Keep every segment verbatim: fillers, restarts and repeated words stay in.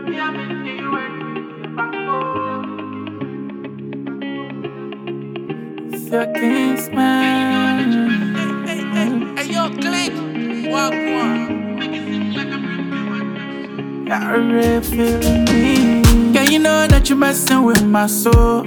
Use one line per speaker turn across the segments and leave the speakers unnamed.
It's your Kingsman.
Hey, hey, hey, yo, click. Walk one.
Got a real feeling me. Yeah, you know that you're messing with my soul.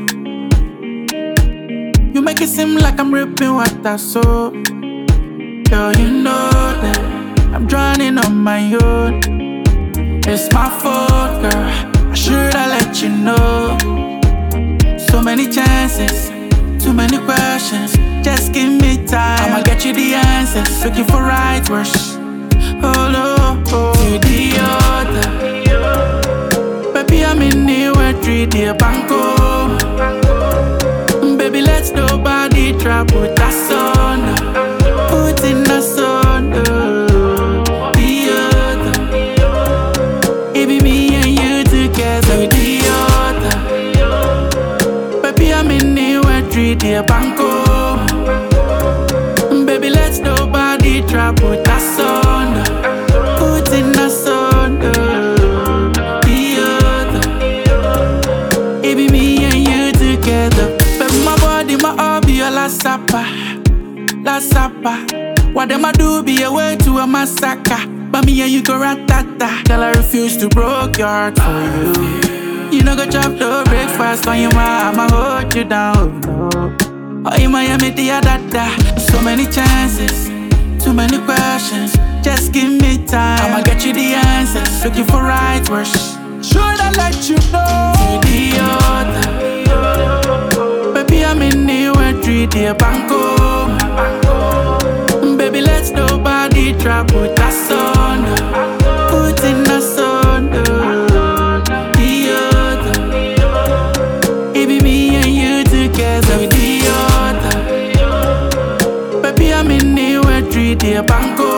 You make it seem like I'm ripping what I saw. Girl, you know that I'm drowning on my own. It's my fault, girl. I should have let you know. So many chances, too many questions. Just give me time, I'ma get you the answers. Looking for right words. Oh no, oh, to the other. Baby, I'm in the three D banco. Baby, let's nobody try put us on. Put in us on. The other. It be me and you together with the other. Baby, I'm in the three D banco. Baby, let's nobody try put us on. Put in us on. The other. It be me and you together. Baby, my body, my all be a last supper. Last supper. What them I do be a way to a massacre. But me and you go ratata. Girl, I refuse to broke your heart for you. You know go chop the breakfast on your mind, I'ma hold you down. Oh, in Miami, the dada. So many chances, too many questions. Just give me time, I'ma get you the answers. Looking for right words. Should I let you know? To the other. Baby, I'm in the three D banco. Baby, let's nobody try put us on. Put in us on. The other. It be me and you together with the other. Baby, I'm in the three D banco.